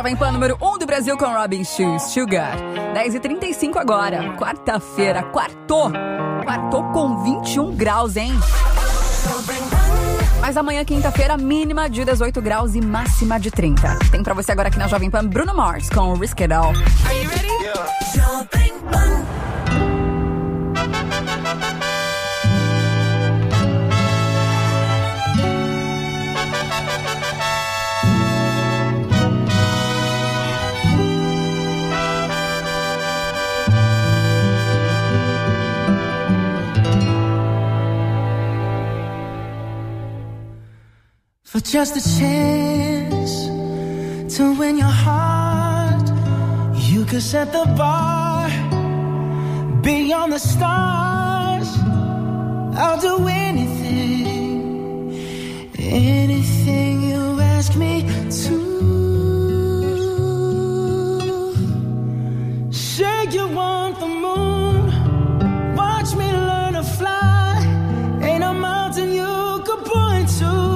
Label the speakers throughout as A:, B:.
A: Jovem Pan número 1 do Brasil com Robin Schulz, Sugar. 10h35 agora, quarta-feira, quartou com 21 graus, hein? Mas amanhã, quinta-feira, mínima de 18 graus e máxima de 30. Tem pra você agora aqui na Jovem Pan, Bruno Mars com Risk It All. Are you ready? Yeah. Jovem Pan.
B: For just a chance to win your heart, you could set the bar beyond the stars. I'll do anything, anything you ask me to. Say you want the moon, watch me learn to fly. Ain't a mountain you could point to.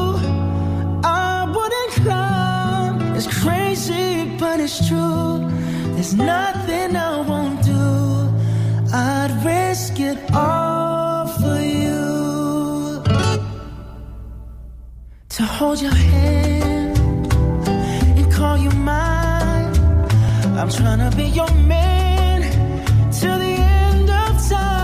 B: It's crazy, but it's true. There's nothing I won't do. I'd risk it all for you. To hold your hand and call you mine. I'm trying to be your man till the end of time.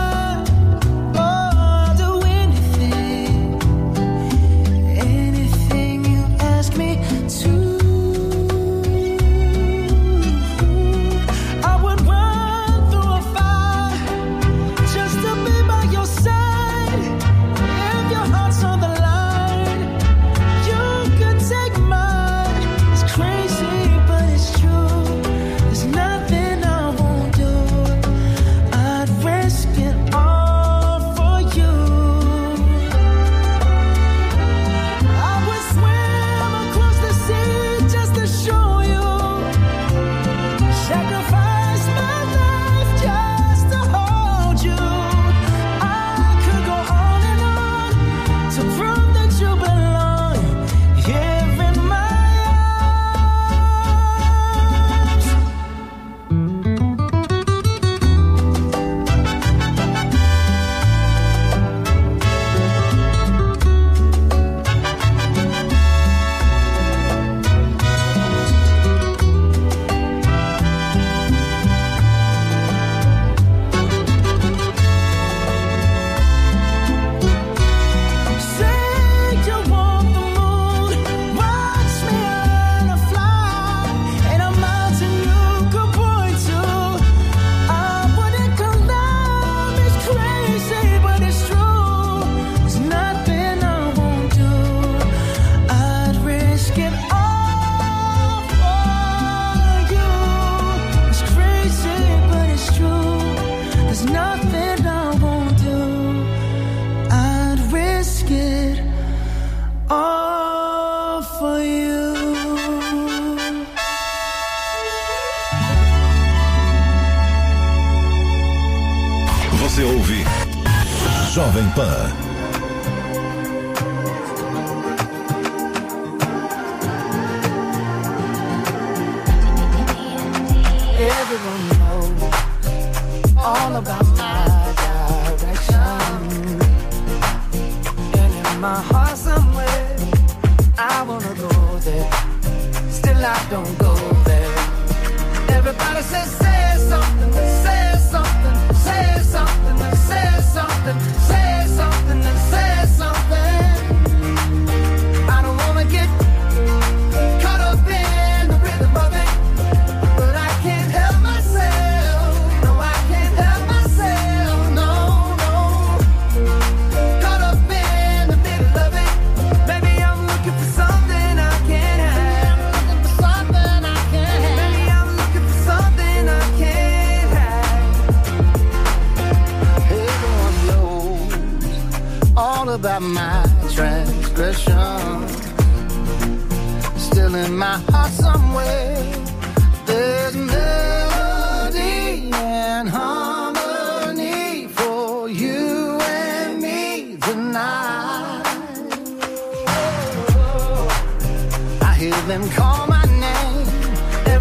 C: Jovem Pan.
B: Everyone knows all about my direction. And in my heart somewhere, I wanna go there. Still I don't go there. Everybody says, say something, say something, say something, say something, say something, say something. I don't wanna get caught up in the rhythm of it, but I can't help myself. No, I can't help myself. No, no. Caught up in the middle of it. Maybe I'm looking for something I can't have. Looking for something I can't have. Maybe I'm looking for something I can't have. Everyone knows all about my transgression. Still in my heart somewhere, there's melody and harmony for you and me tonight. I hear them call my name.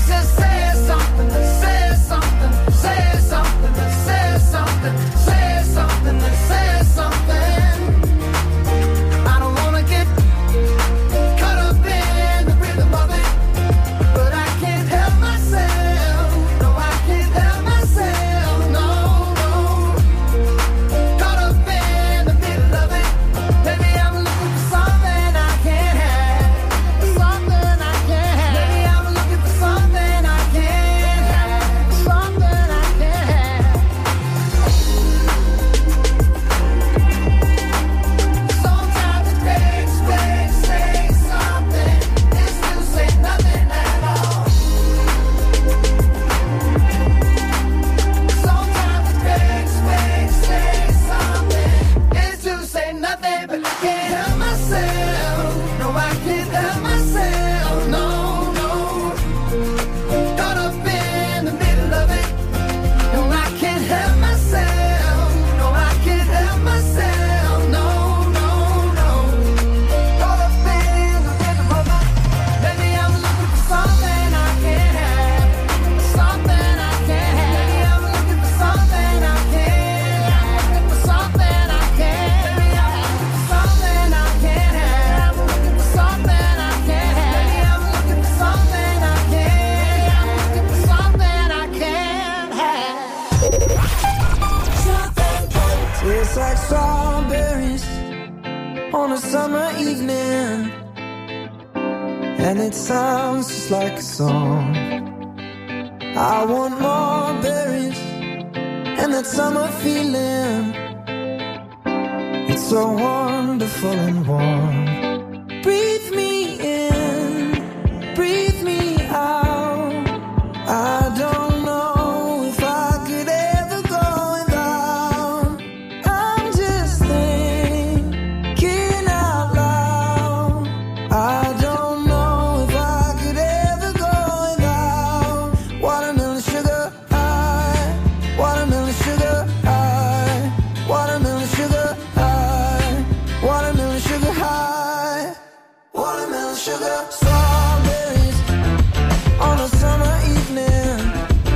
B: on a summer evening, and it sounds just like a song. I want more berries and that summer feeling. It's so wonderful and warm. Breathe me in, breathe me out. I don't know if I could ever go without. I'm just thinking out loud. I don't know if I could ever go without watermelon sugar high, watermelon sugar high, watermelon sugar high, watermelon sugar high, watermelon sugar. Strawberries on a summer evening.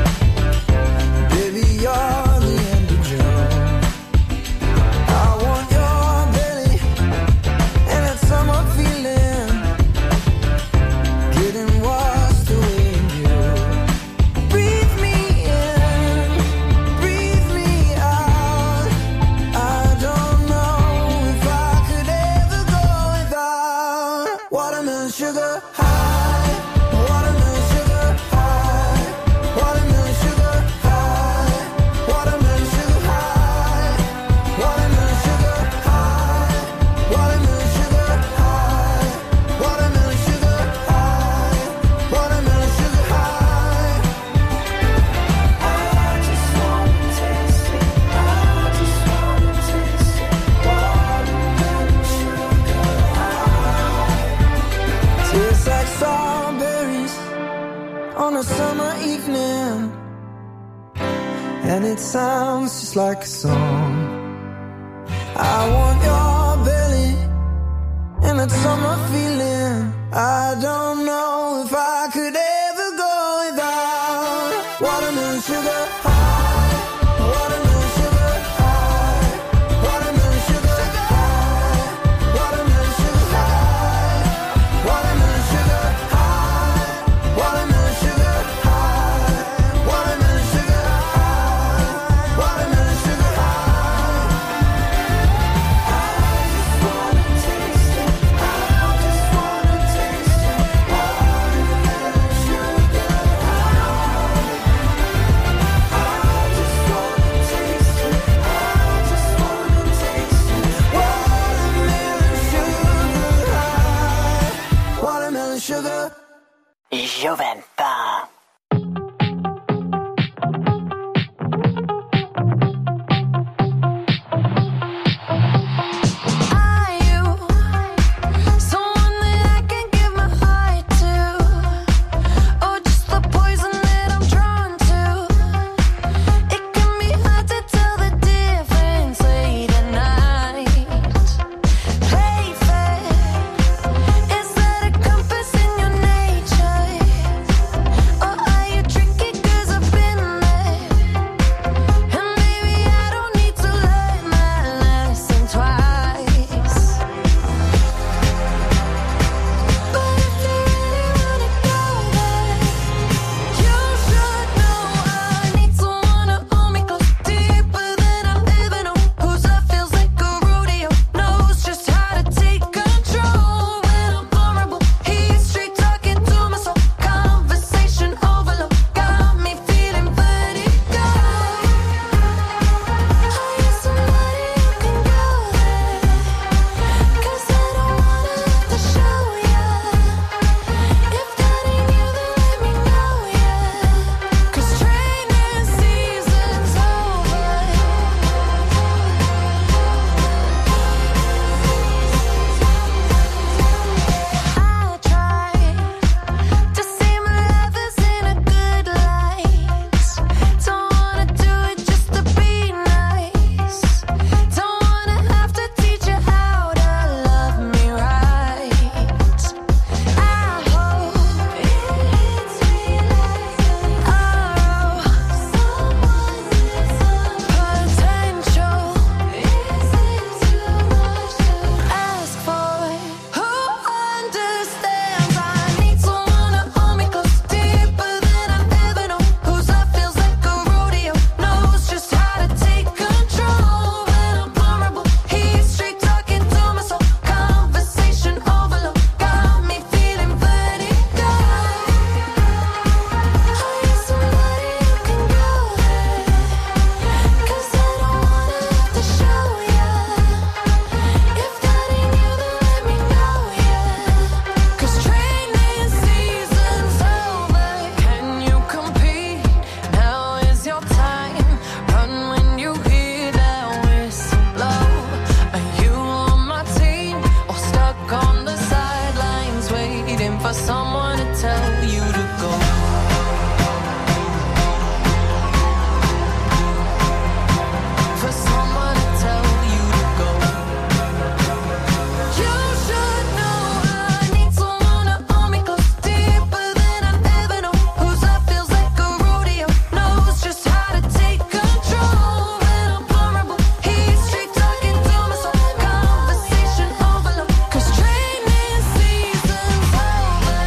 B: Baby, you're the end of June. I want your belly and that summer feeling, getting washed away in you. Breathe me in, breathe me out. I don't know if I could ever go without watermelon sugar high, watermelon sugar high, watermelon sugar high, watermelon sugar high, watermelon sugar high, watermelon sugar high, watermelon sugar high, watermelon sugar high. I just wanna taste it, I just wanna taste it, watermelon sugar high. Tastes like strawberries on a summer evening, and it sounds just like a song. I want your belly and that summer feeling. I don't know if I could ever go without watermelon sugar high, watermelon sugar high, watermelon sugar high, watermelon sugar high, watermelon sugar high, watermelon sugar high, watermelon sugar high, watermelon sugar high. I just wanna taste it, I just wanna taste it, watermelon sugar high. I just wanna taste it, I just wanna taste it, watermelon sugar high, watermelon sugar.
D: Joventa.
E: Are you someone that I can give my heart to, or just the poison that I'm drawn to? It can be hard to tell the difference late at night. Play fair, is that a compass in your nature, or for someone to tell you to go. For someone to tell you to go. You should know I need someone to hold me close, deeper than I've ever known. Whose love feels like a rodeo, knows just how to take control when I'm vulnerable. He's straight talking to my soul, conversation overload. 'Cause training season's over.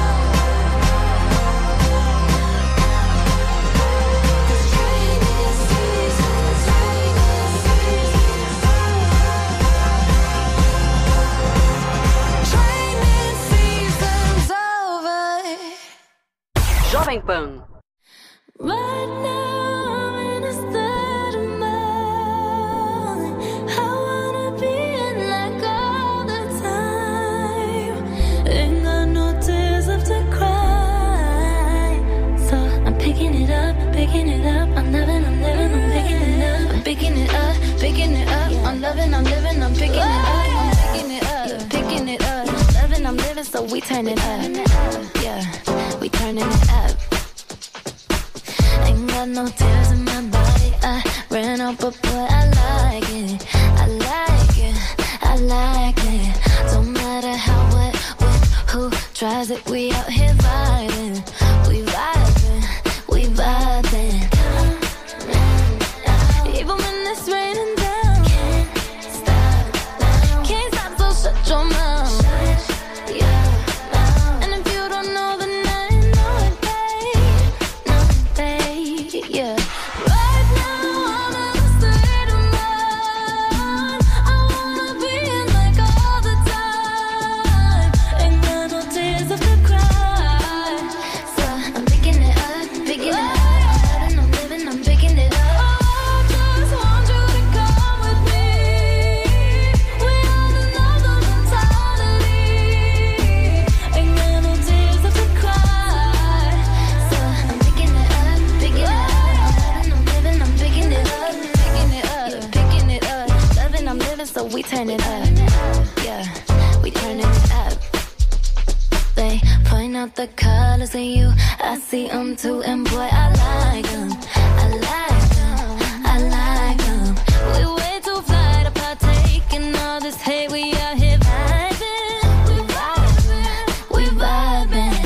E: 'Cause training season's over.
F: Jovem Pan.
E: Right now I'm in a state of mind. I wanna be in like all the time. Ain't got no tears left to cry. So I'm picking it up, picking it up. I'm living, I'm picking it up. I'm picking it up, picking it up. I'm loving, I'm living, I'm picking it up. I'm picking it up, picking it up. Loving, I'm living, so we turn it up. Yeah, we turning it up. Ain't got no tears in my body. I ran out, but boy, I like it. I like it. I like it. Don't matter how, what, when, who tries it. We out here vibing. We vibing. We vibing. Even when it's raining down. Can't stop now. Can't stop, so shut your mouth. And if you don't know, then I know it, babe. No, babe, yeah. Right now I'm in a state of mind. I wanna be in like all the time. Ain't got no tears left to cry. So I'm picking it up, picking it up. I'm living, I'm picking it up. I just want you to come with me. We on another mentality. Ain't got no tears left to cry. So I'm picking it up, picking it up. I'm living, I'm picking it up, picking it up, picking it up. Loving, I'm living, so we turn it up. Yeah, we turning it up. They point out the colors in you, I see them too, and boy, I like them. I like them, I like them. We way too fly to partake in all this hate. We out here vibing, we vibing, we vibing.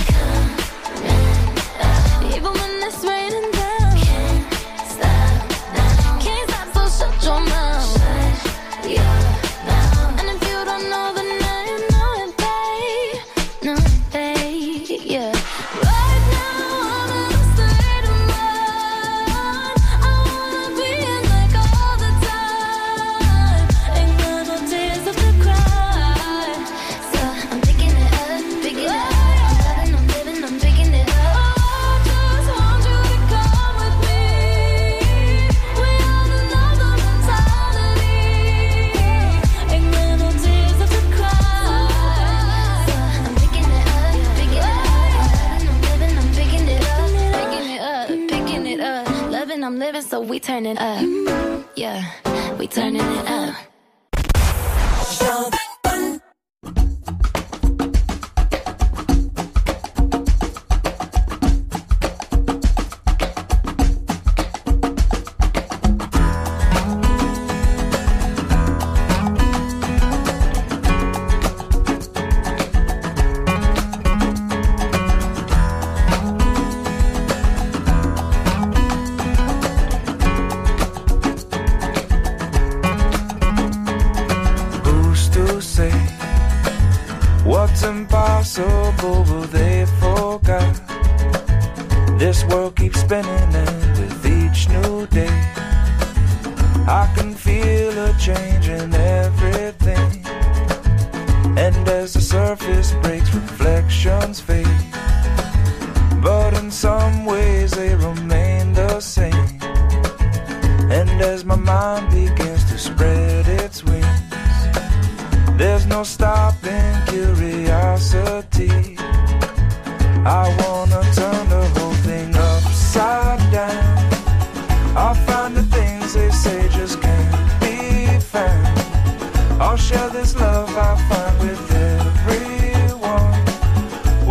E: Even when it's raining down. Can't stop now. Can't stop, so shut your mouth. And if you don't know, then I know it, babe. No, babe, yeah. Right now I'm in a state of mind. I wanna be in like all the time. Ain't got no tears left to cry. So I'm picking it up, picking it up. I'm living, I'm picking it up. I just want you to come with me. We on another mentality. Ain't got no tears left to cry. So I'm picking it up, picking it up. I'm living, I'm picking it up, picking it up, picking it up. Loving, I'm living, so we turn it up. Yeah, we turning it up.
G: Who's to say what's impossible? Well, they forgot. This world keeps spinning, and with each new day, I can feel a change in everything. And as the surface breaks, reflections fade. But in some ways they remain the same. And as my mind begins to spread its wings, there's no stopping curiosity. I wanna turn the whole thing upside down. I'll find the things they say just can't be found. I'll share this love I find with everyone.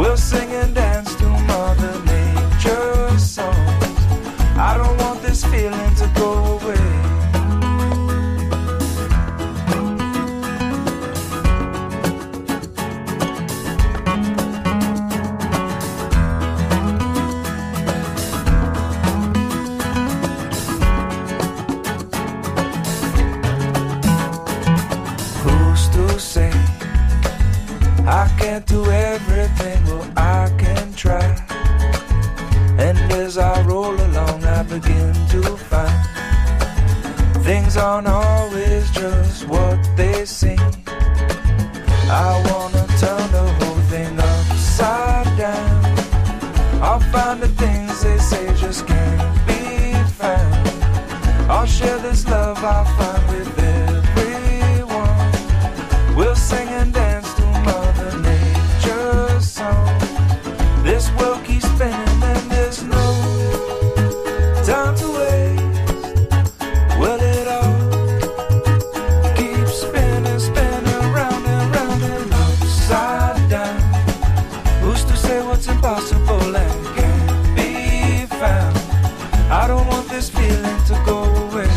G: begin to find things aren't always just what they seem. I wanna turn the whole thing upside down. I'll find the things they say just can't be found. I'll share this love I find with everyone. We'll sing and dance to Mother Nature's song. This world keeps spinning and there's no time to waste. Well, it all keeps spinning, spinning round and round and upside down. Who's to say what's impossible and can't be found? I don't want this feeling to go away.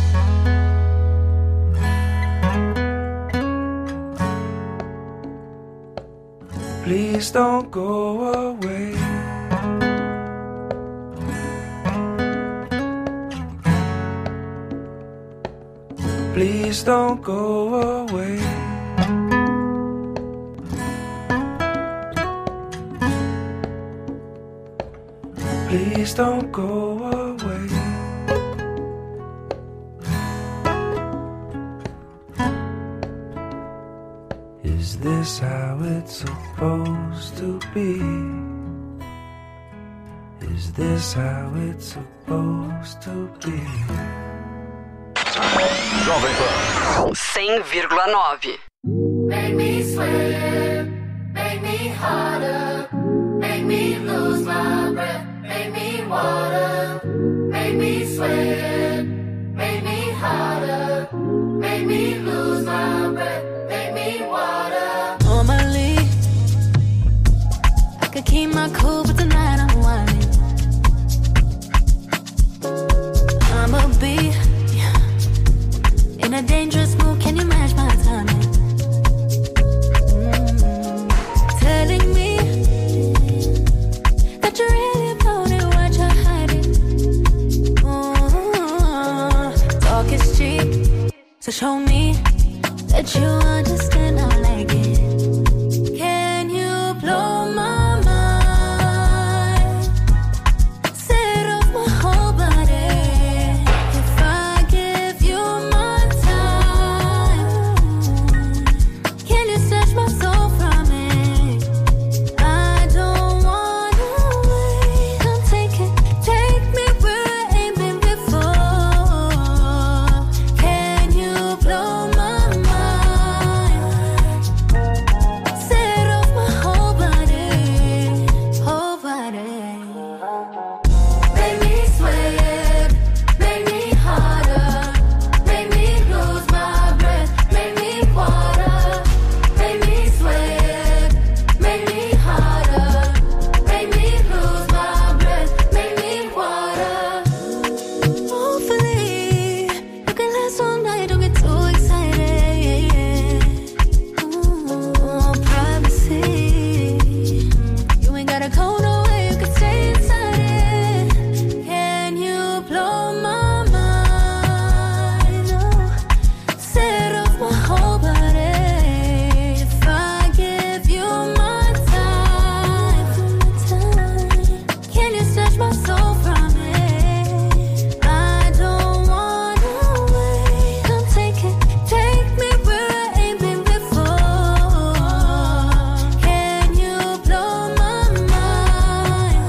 G: Please don't go away. Please don't go away. Please don't go away. Is this how it's supposed to be? Is this how it's supposed to be?
C: Jovem Pan.
F: 100,9.
E: Make me sweat, make me harder, make me lose my breath, make me water, make me sweat, make me harder, make me lose my breath, make me water.
H: Normally, I could keep my cool, but tonight I'm whining. I'ma be in a dangerous mood, can you match my timing? Telling me that you really about it, what you're hiding. Talk is cheap, so show me that you understand I like it. Can you blow my mind? Set off my whole body. If I give you my time, can you snatch my soul from it? I don't wanna wait. Come take me where I ain't been before. Can you blow my mind? Set off my whole body, whole body.
E: Make me sweat, make me harder, make me lose my breath, make me water, make me sweat, make me harder, make me lose my breath, make me water.
H: Hopefully, you can last all night, don't get too excited. Privacy, you ain't gotta go nowhere, you can stay inside it. Can you blow my mind? Set off my whole body. If I give you my time, can you snatch my soul from it? I don't wanna wait. Come take me where I ain't been before. Can you blow my mind?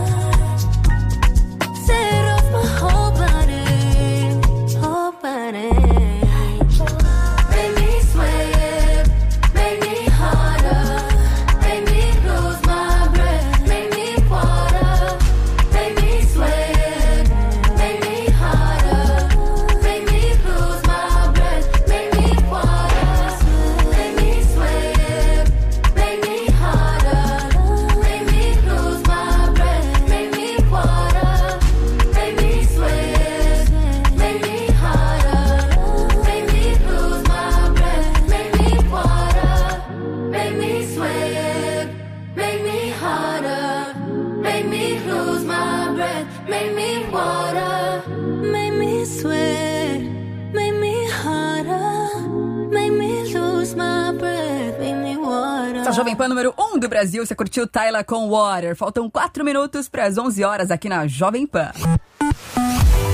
H: Set off my whole body, whole body.
E: Make me sweat, make me harder, make me lose my breath, make me water, make me sweat, make me harder, make me lose my breath, make me water, make me sweat, make me harder, make me lose my breath, make me water, make me sweat, make me harder, make me lose my breath, make me water, make me sweat, make me harder, make me lose my breath, make me water.
H: Make me sweat, make me harder, make me lose my breath, make me water.
A: Essa Jovem Pan número 1 do Brasil, você curtiu Tyla com Water. Faltam 4 minutos para as 11 horas aqui na Jovem Pan.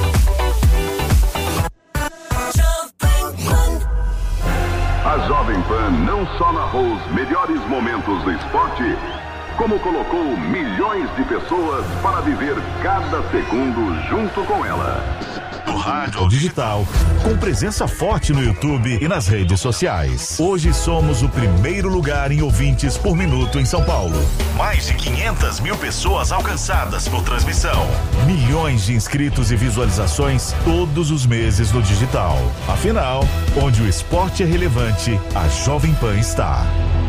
I: não só narrou os melhores momentos do esporte, como colocou milhões de pessoas para viver cada segundo junto com ela.
J: Do rádio ao digital, com presença forte no YouTube e nas redes sociais. Hoje somos o primeiro lugar em ouvintes por minuto em São Paulo. Mais de 500 mil pessoas alcançadas por transmissão. Milhões de inscritos e visualizações todos os meses no digital. Afinal, onde o esporte é relevante, a Jovem Pan está.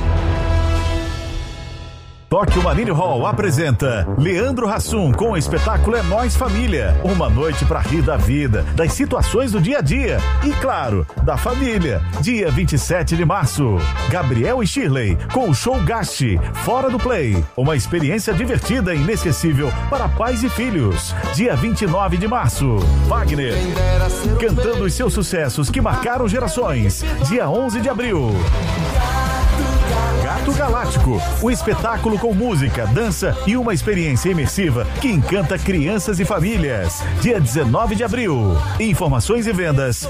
J: Tóquio Marine Hall apresenta Leandro Hassum com o espetáculo É Nós Família. Uma noite pra rir da vida, das situações do dia a dia e, claro, da família. Dia 27 de março. Gabriel e Shirley com o show Gaste, Fora do Play. Uma experiência divertida e inesquecível para pais e filhos. Dia 29 de março. Wagner, cantando os seus sucessos que marcaram gerações. Dia 11 de abril. Gato Galáctico, o espetáculo com música, dança e uma experiência imersiva que encanta crianças e famílias. Dia 19 de abril. Informações e vendas,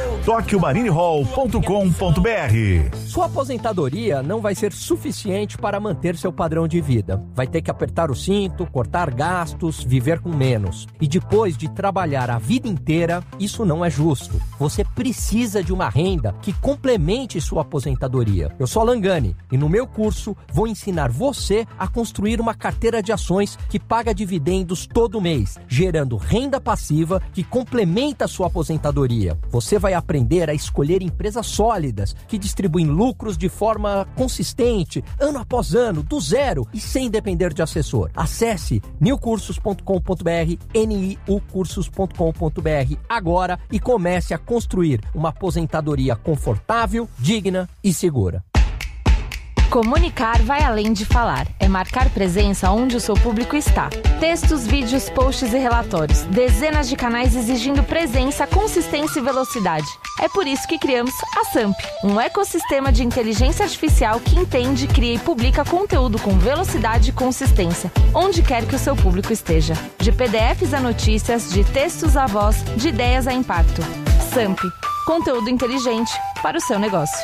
J: tokyomarinehall.com.br.
K: Sua aposentadoria não vai ser suficiente para manter seu padrão de vida. Vai ter que apertar o cinto, cortar gastos, viver com menos. E depois de trabalhar a vida inteira, isso não é justo. Você precisa de uma renda que complemente sua aposentadoria. Eu sou Langani e no meu curso vou ensinar você a construir uma carteira de ações que paga dividendos todo mês, gerando renda passiva que complementa a sua aposentadoria. Você vai aprender a escolher empresas sólidas que distribuem lucros de forma consistente, ano após ano, do zero e sem depender de assessor. Acesse niucursos.com.br, niucursos.com.br agora e comece a construir uma aposentadoria confortável, digna e segura.
L: Comunicar vai além de falar. É marcar presença onde o seu público está. Textos, vídeos, posts e relatórios. Dezenas de canais exigindo presença, consistência e velocidade. É por isso que criamos a SAMP, um ecossistema de inteligência artificial que entende, cria e publica conteúdo com velocidade e consistência, onde quer que o seu público esteja. De PDFs a notícias, de textos a voz, de ideias a impacto. SAMP, conteúdo inteligente para o seu negócio.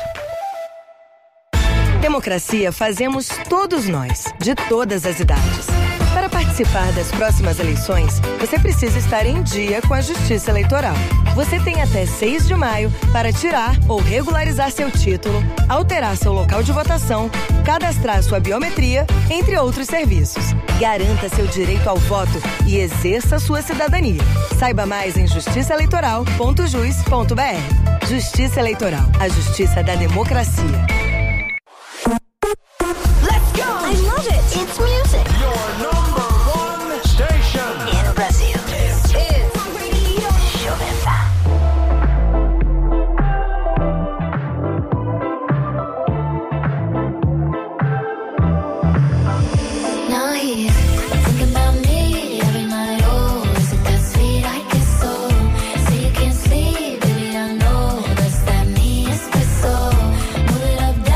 M: Democracia fazemos todos nós, de todas as idades. Para participar das próximas eleições, você precisa estar em dia com a Justiça Eleitoral. Você tem até 6 de maio para tirar ou regularizar seu título, alterar seu local de votação, cadastrar sua biometria, entre outros serviços. Garanta seu direito ao voto e exerça sua cidadania. Saiba mais em justiçaeleitoral.jus.br. Justiça Eleitoral, a justiça da democracia.
H: Let's go! I love it. It's music.
B: Your number one station
H: In Brazil.
B: This
H: is Jovem Pan. Now here, thinking about me every night. Oh, is it that sweet I get so? Say you can't sleep, baby, I know that's that me espresso. Move it up.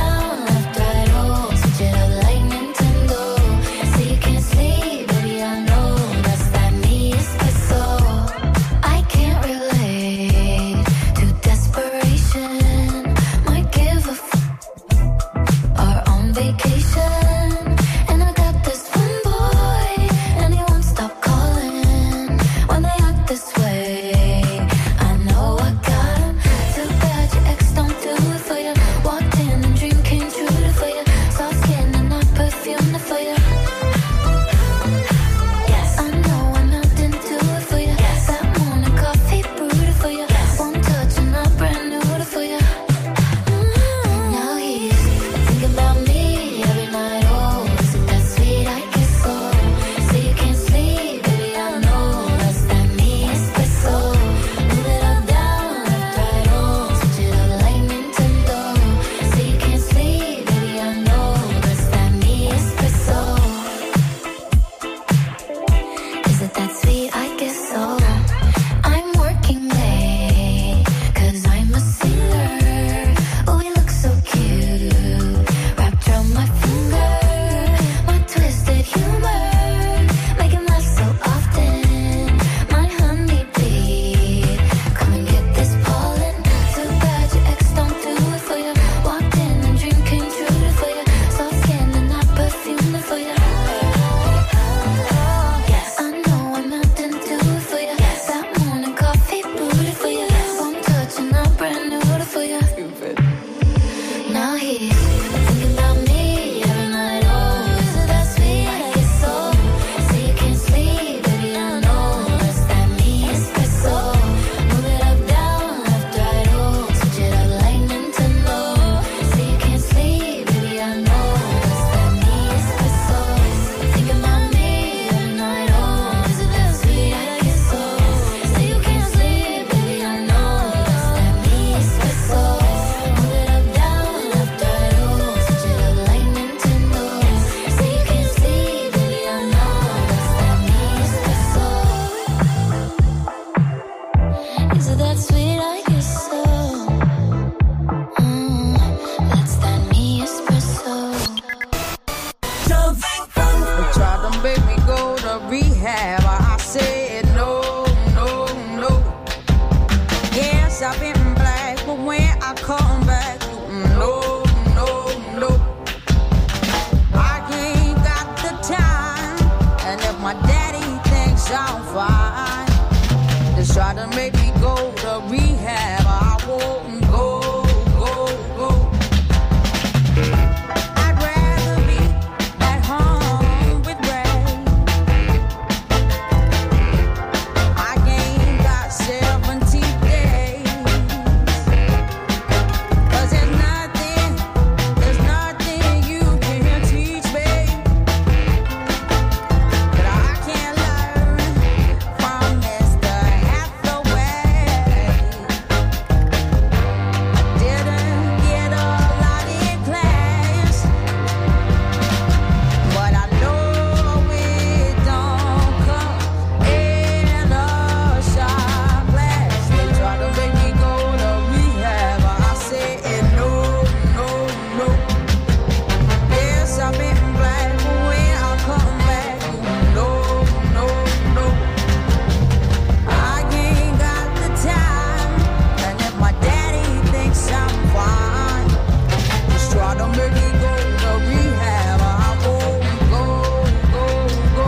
N: rehab. I said no, no, no. Yes, I've been black, but when I come back, no, no, no. I ain't got the time, and if my daddy thinks I'm fine, just try to make me go to rehab. I won't go, go, go. I'd rather be at home with Ray. I ain't got 70 days, 'cause there's nothing you can teach me that I can't learn from Mr. Hathaway. Didn't get a lot in class, but I know it don't come in a shot glass. They try to make me go to rehab. I said no, no, no. Yes, I've been black, but when I come back, no, no, no. I ain't got the time, and if my daddy thinks I'm fine, just try to make me go to rehab. I won't go, go, go.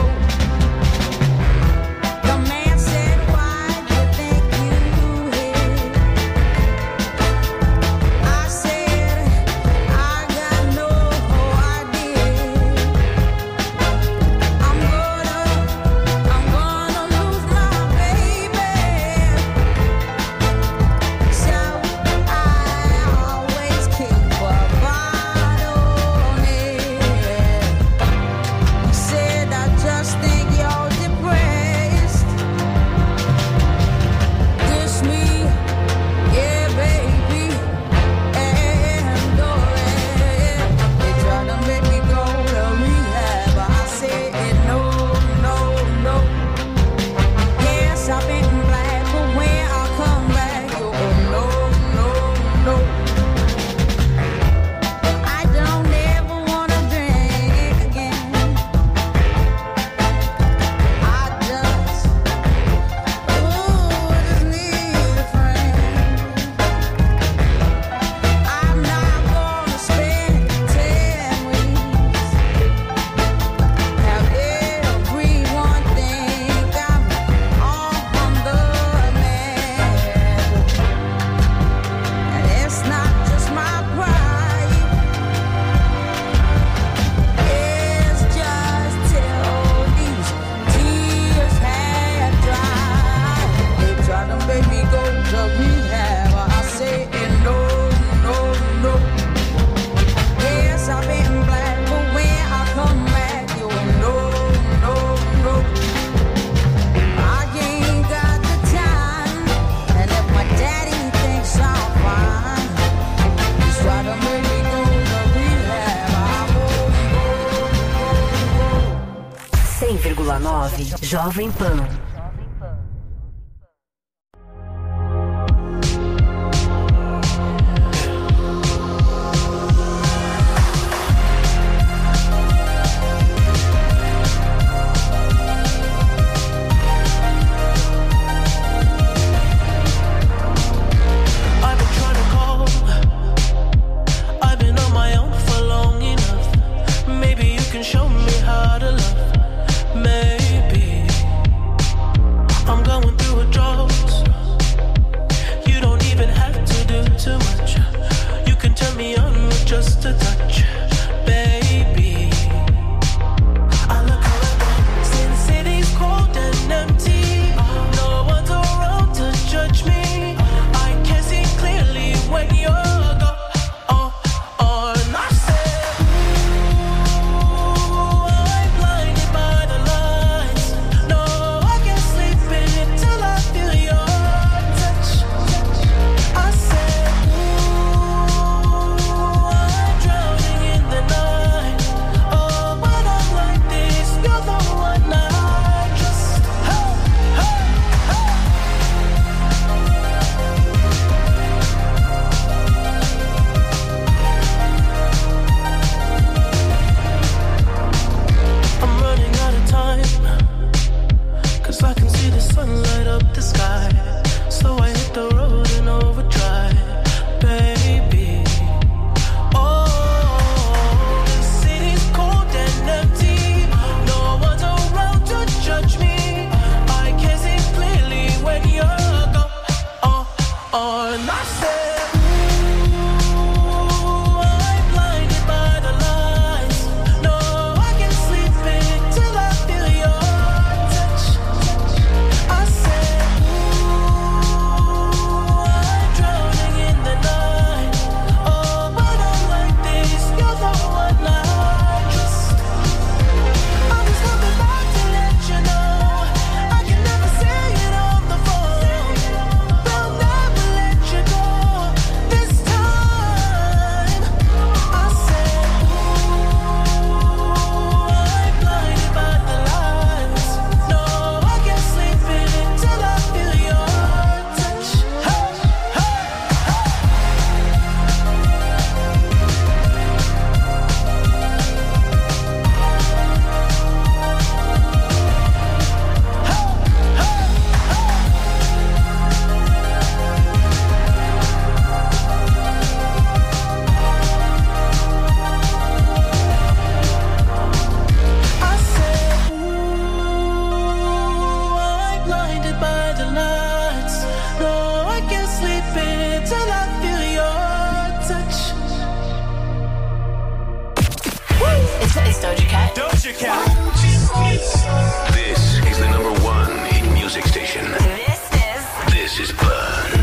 N: The man said, why do you think you hit? I said, I got no idea. I'm gonna lose my baby. So I always keep a bottle near. Said I just think you're depressed. Dish me, yeah, baby, and go ahead. They try to make me go to rehab. I said no, no, no. Yes, I've been black, but when I come back, you no, no, no. I don't ever wanna drink again. I just need a friend. I'm not gonna spend 10 weeks. Have everyone think I'm on the man. And it's not just my pride. It's just till these tears have dried. They try to make me go to rehab. I say no, no, no. Yes, I've been black, but when I come back, you no, no, no. I ain't got the time, and if my daddy thinks I'm fine, just try to make me go to rehab. I won't go, go, go.
F: 100,9 Jovem Pan.
O: I've been trying to call. I've been on my own for long enough. Maybe you can show me how to love. Maybe
F: Doja Cat.
O: Doja Cat.
C: This is the number one hit music station. This is Burn.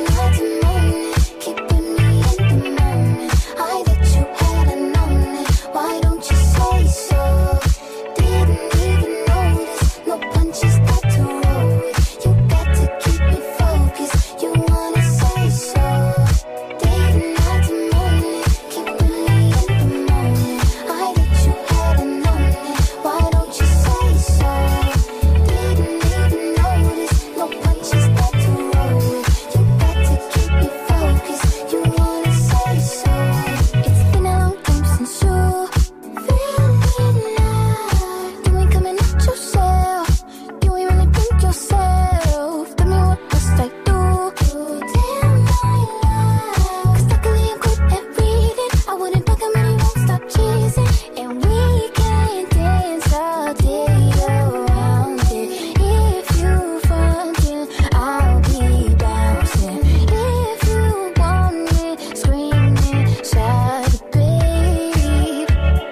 H: I bet you hadn't known it. Why don't you say so? Didn't even notice. No punches got to roll with. You got to keep me focused. You wanna say so? Didn't have to moan it. Keeping me in the moment. I bet you hadn't known it. Why don't you say so? Didn't even notice. No punches got to roll with. You got to keep me focused. You wanna say so? It's been a long time since you feeling alive. You ain't coming at yourself. You ain't really think yourself. Tell me what must I do? Tell my love. 'Cause luckily I'm good at reading. I wouldn't bug him and he won't stop cheesing. And we can dance all day around it. If you frontin', I'll be bouncing. If you want it, screaming, shout it, babe.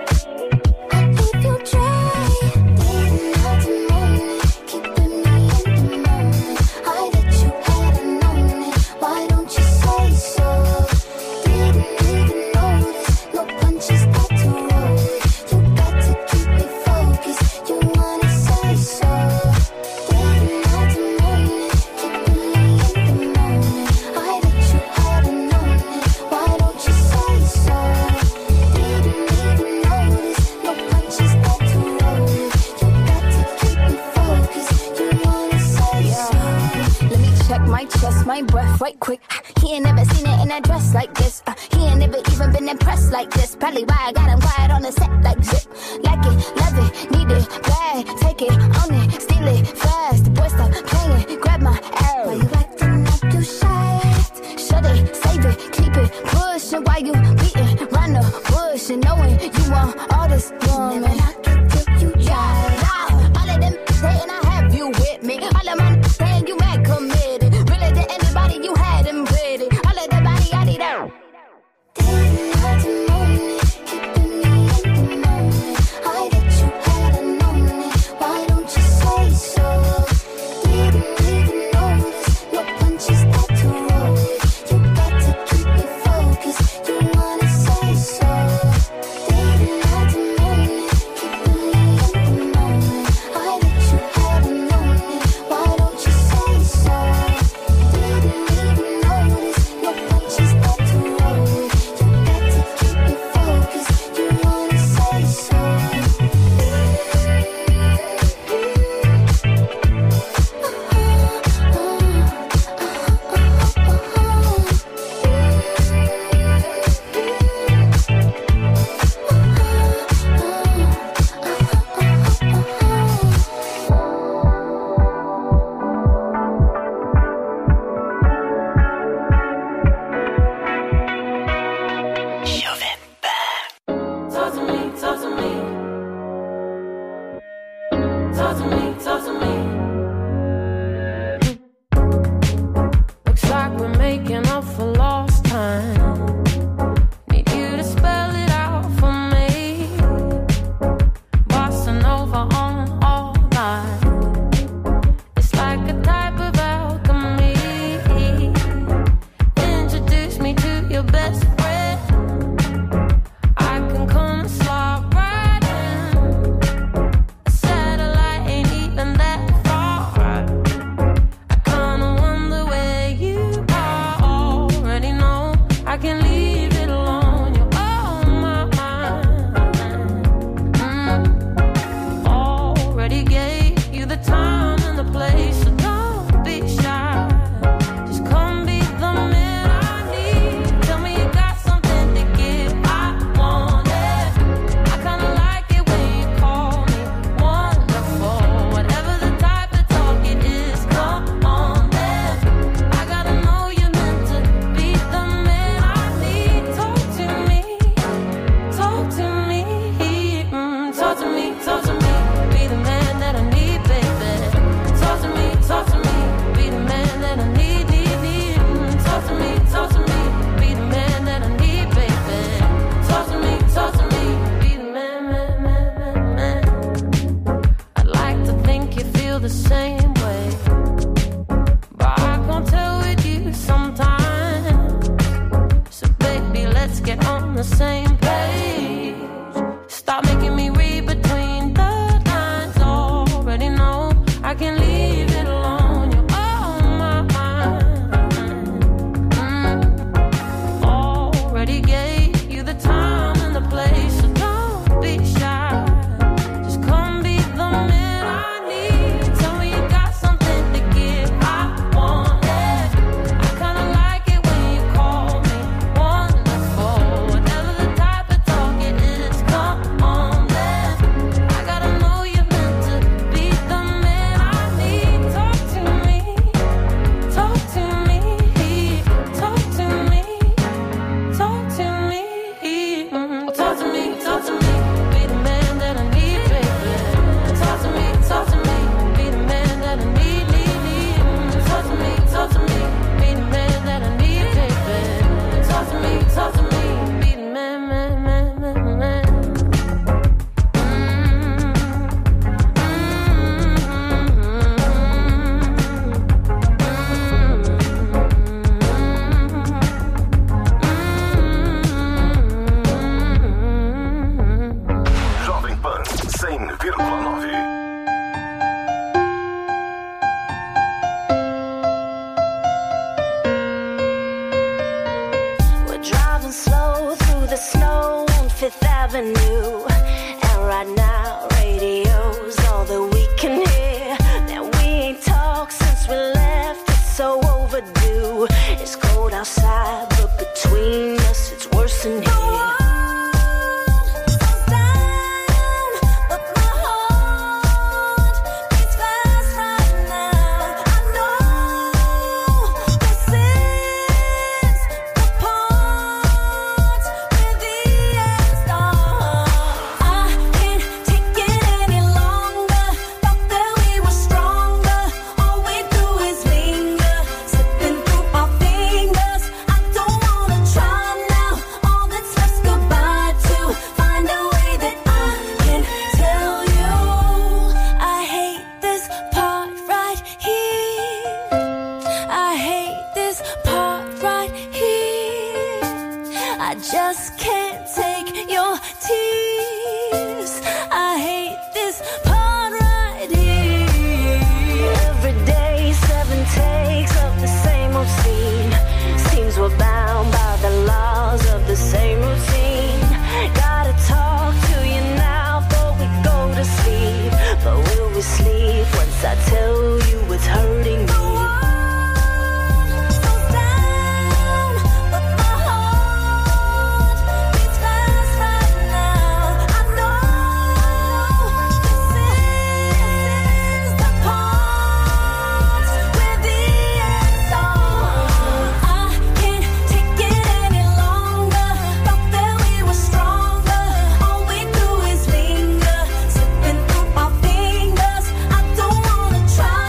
H: And if you try, didn't have to moan it, keeping me in the moment. I bet you hadn't known it. Why don't you say so? Didn't even notice. No punches got to roll with. You got to keep me focused. You wanna say so? Didn't have to moan it, keeping me in the moment. I bet you hadn't known it. Why don't you say so? Didn't even notice. No punches got to roll with. You got to keep me focused. You wanna say so? Let me check my chest, my breath right quick. He ain't never seen it in a dress like this. He ain't never even been impressed like this. Probably why I got him quiet on the set like zip. Like it, love it, need it, bad. Take it, own it, steal it, fast. The boy stop playing, grab my ass. Why you acting like you shy? Shut it, save it, keep it, push it. Why you beating round the bush and knowing you want all this woman? Never knock it till you try. All of them saying I have you with me. All of my saying you mad committed. Really to anybody you had them pretty. All of the body I need out. Didn't have to moan it, keeping me in the moment. I bet you hadn't known it. Why don't you say so? Didn't even notice. No punches got to roll with. You got to keep me focused. You wanna say so? Didn't have to moan it, keeping me in the moment. I bet you hadn't known it. Why don't you say so? Didn't even notice. No punches got to roll with. You got to keep me focused. You wanna say so?
O: Talk to me, talk to me. Talk to me, talk to me. Looks like we're making up for lost time. Need you to spell it out for me. Bossa Nova on all night. It's like a type of alchemy. Introduce me to your best friend. I can come and slide right in. A satellite ain't even that feel the same way. But I can't tell with you sometimes. So baby, let's get on the same page. Stop making me read between the lines. Already know I can leave it alone. You're on my mind. Already gave you the time and the place, so don't be shy. Just come be the man I need. Tell me you got something to give. I want it. I kinda like it when you call me wonderful. Whatever the type of talk it is, come on then. I gotta know you're meant to be the man I need. Talk to me, talk to me, talk to me, talk to me, talk to me, talk to me. Be the man that I need, baby. Talk to me, be the man that I need, need. Talk to me, be the man that I need, baby. Talk to me, be the man, man, man, man, man.
C: Jovem Pan 100,9.
H: We're driving slow through the snow on Fifth Avenue. And right now, radio's all that we can hear. Now we ain't talked since we left, it's so overdue. It's cold outside, but between us, it's worse than here. I just can't take your tears. I hate this part right here. Every day, 7 takes of the same old scene. Seems we're bound by the laws of the same routine. Gotta talk to you now before we go to sleep. But will we sleep once I tell you it's hurting me? Try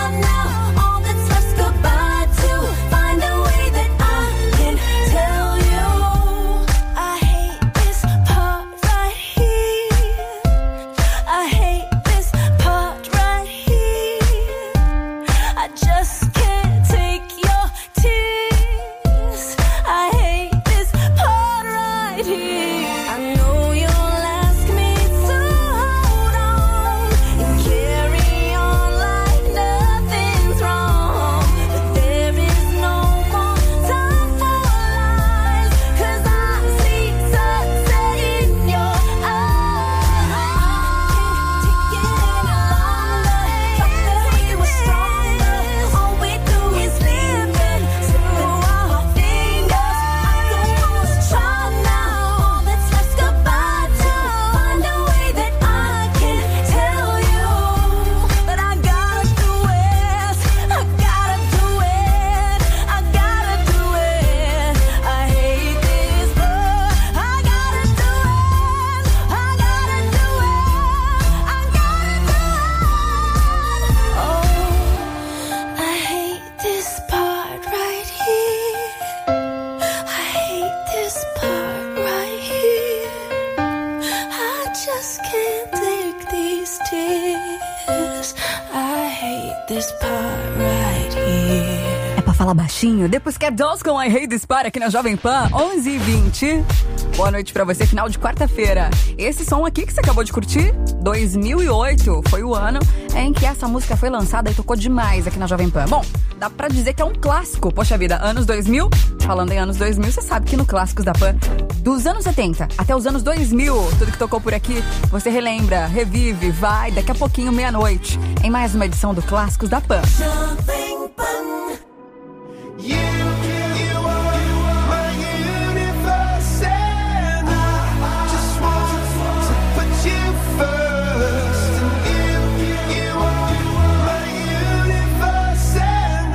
B: hate this part right here.
A: É pra falar baixinho? Depois que é Dolls com I Hate This Part aqui na Jovem Pan, 11h20. Boa noite pra você, final de quarta-feira. Esse som aqui que você acabou de curtir, 2008, foi o ano em que essa música foi lançada e tocou demais aqui na Jovem Pan. Bom, dá pra dizer que é um clássico. Poxa vida, anos 2000, falando em anos 2000, você sabe que no Clássicos da Pan, dos anos 70 até os anos 2000, tudo que tocou por aqui, você relembra, revive, vai, daqui a pouquinho, meia-noite, em mais uma edição do Clássicos da Pan.
B: Jovem Pan. You are my universe, and I just want to put you first. And you are my universe, and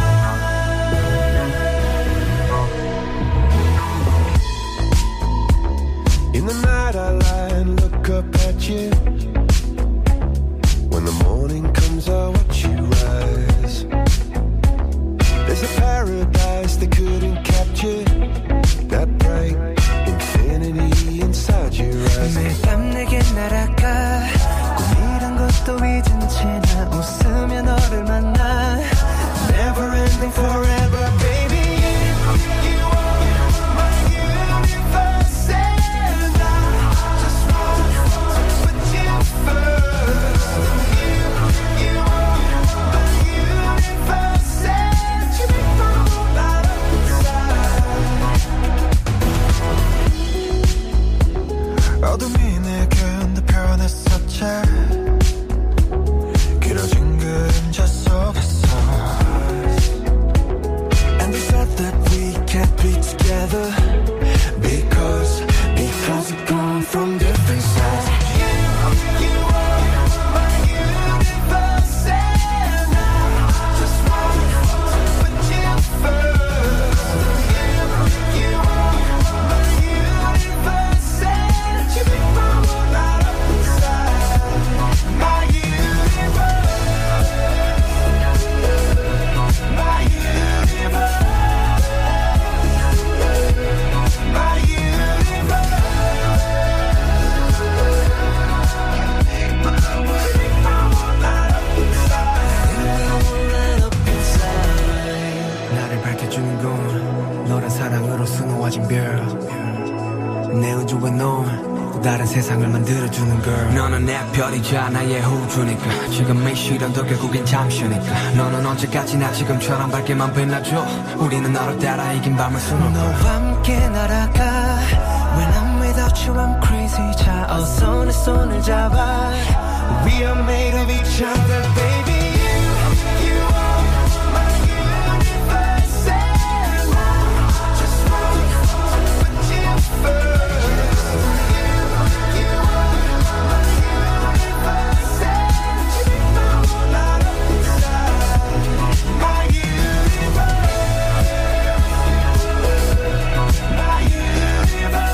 B: in the night I lie and look up at you. When the morning comes I watch you rise. There's a paradise they couldn't capture. That bright infinity inside your eyes. 매일 밤 내게 날아가 꿈이란 것도 잊은 채 나 웃으며 너를 만나. Never ending forever baby. You are my universe and I just want to put you first. You are my universe and you make my whole life inside. 어둠이 내게 내 편했었지. 길어진 그림자 속에서. And we said that we can't be together because we've gone from different sides. You are my universe and I just want to put you first. You are my universe and you make my world light up inside. My universe, my universe, my universe. 나를 밝혀주는 건 너란 사랑으로 수놓아진 별. 내 우주에 넌 또 다른 세상을 만들어주는 걸. 너는 내 별이자 나의 호주니까. 지금의 시련도 결국엔 잠시니까. 너는 언제까지나 지금처럼 밝게만 빛나줘. 우리는 너를 따라 이긴 밤을 수놓아. 너와 함께 날아가. When I'm without you I'm crazy. 자 어서 내 손을 잡아. We are made of each other baby. You are my universe and I just want to put you first. You are my universe and you make my whole light up inside. My universe, my universe,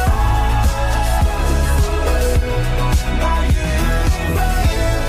B: my universe.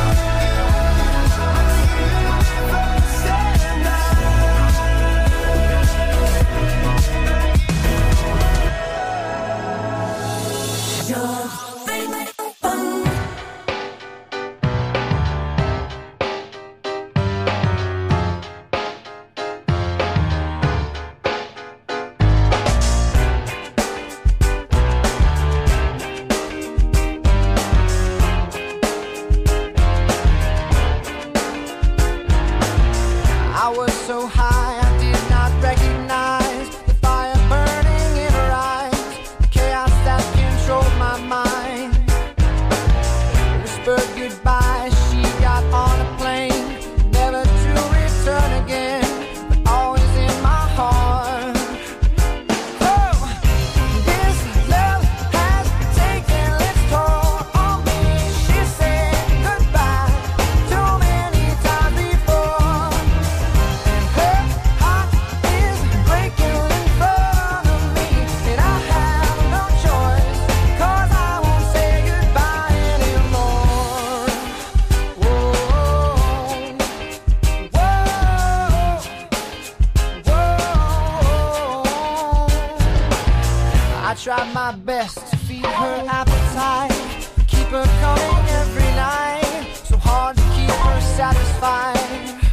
B: I was so high I did not recognize the fire burning in her eyes, the chaos that controlled my mind. Whispered goodbye, she got on a plane, never to return again, but always in my heart. Oh, this love has taken its toll on me. She said goodbye too many times before. Her heart is breaking in front of me, and I have no choice, 'cause I won't say goodbye anymore. Whoa, whoa, whoa. I tried my best to feed her appetite, keep her coming every night, so hard to keep her satisfied.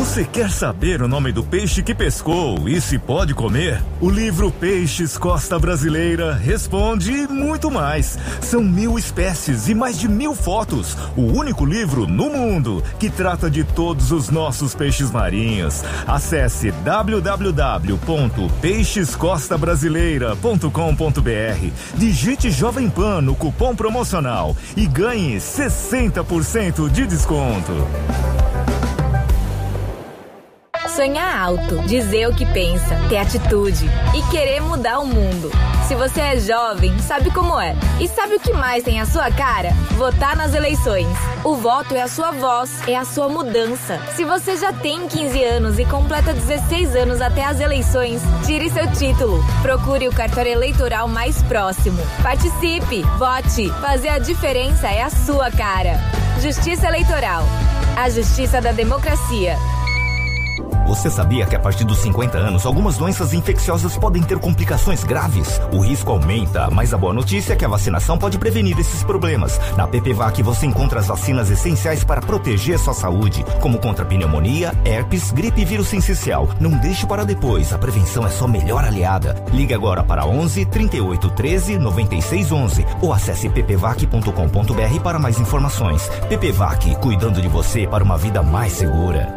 P: Você quer saber o nome do peixe que pescou e se pode comer? O livro Peixes Costa Brasileira responde e muito mais. São 1000 espécies e mais de 1000 fotos. O único livro no mundo que trata de todos os nossos peixes marinhos. Acesse www.peixescostabrasileira.com.br. Digite Jovem Pan no cupom promocional e ganhe 60% de desconto.
Q: Sonhar alto, dizer o que pensa, ter atitude e querer mudar o mundo. Se você é jovem, sabe como é. E sabe o que mais tem a sua cara? Votar nas eleições. O voto é a sua voz, é a sua mudança. Se você já tem 15 anos e completa 16 anos até as eleições, tire seu título. Procure o cartório eleitoral mais próximo. Participe, vote. Fazer a diferença é a sua cara. Justiça Eleitoral. A justiça da democracia.
R: Você sabia que a partir dos 50 anos, algumas doenças infecciosas podem ter complicações graves? O risco aumenta, mas a boa notícia é que a vacinação pode prevenir esses problemas. Na PPVAC você encontra as vacinas essenciais para proteger sua saúde, como contra pneumonia, herpes, gripe e vírus sincicial. Não deixe para depois, a prevenção é sua melhor aliada. Ligue agora para 11 38 13 96 11 ou acesse ppvac.com.br para mais informações. PPVAC, cuidando de você para uma vida mais segura.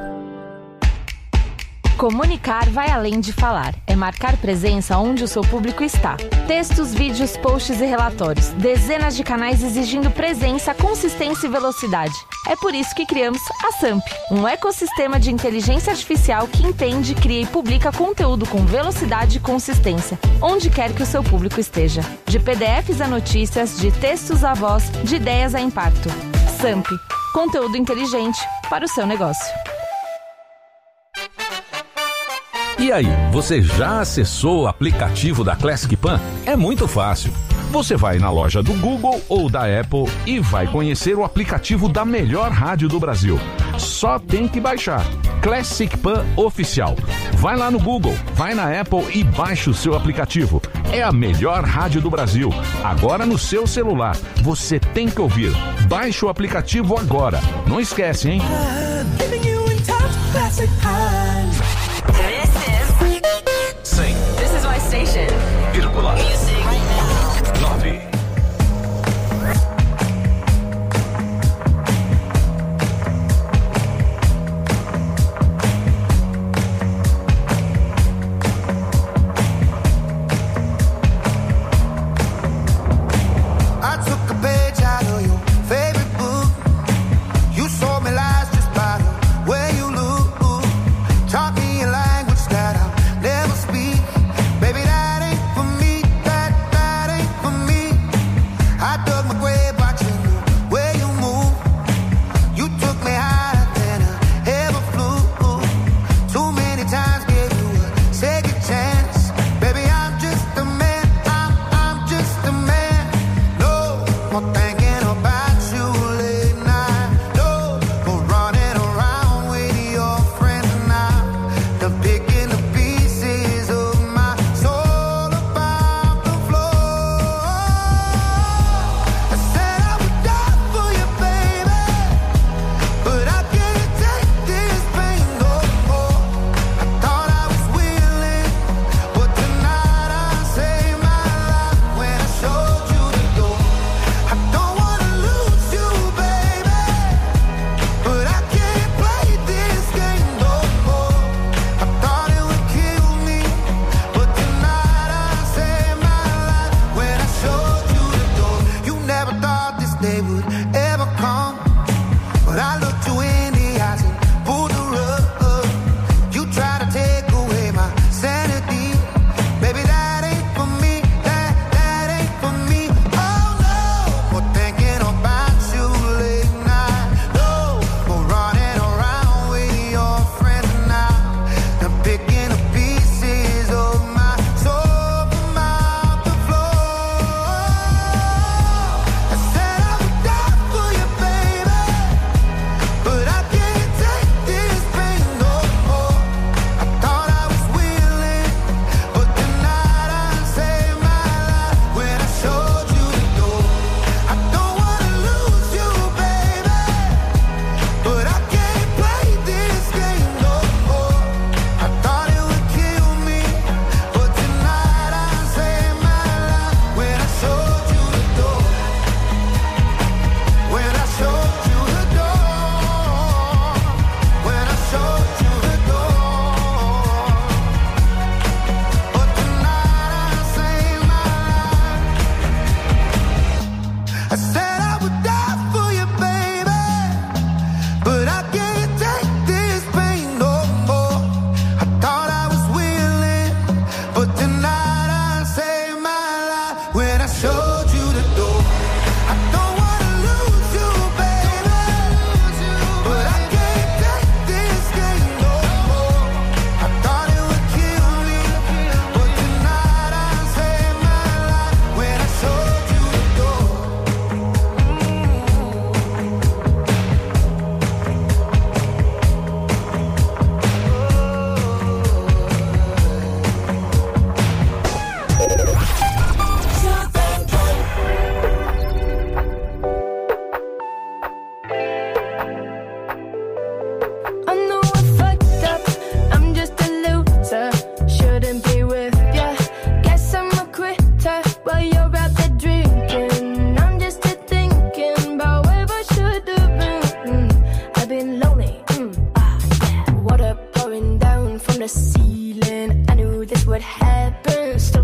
L: Comunicar vai além de falar. É marcar presença onde o seu público está. Textos, vídeos, posts e relatórios. Dezenas de canais exigindo presença, consistência e velocidade. É por isso que criamos a SAMP, um ecossistema de inteligência artificial que entende, cria e publica conteúdo com velocidade e consistência, onde quer que o seu público esteja. De PDFs a notícias, de textos a voz, de ideias a impacto. SAMP, conteúdo inteligente para o seu negócio.
S: E aí, você já acessou o aplicativo da Classic Pan? É muito fácil. Você vai na loja do Google ou da Apple e vai conhecer o aplicativo da melhor rádio do Brasil. Só tem que baixar. Classic Pan Oficial. Vai lá no Google, vai na Apple e baixa o seu aplicativo. É a melhor rádio do Brasil. Agora no seu celular. Você tem que ouvir. Baixe o aplicativo agora. Não esquece, hein?
F: This is my station. Music.
C: 9.
B: I took a page out of your favorite book. You sold me lies just by the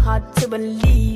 E: hard to believe.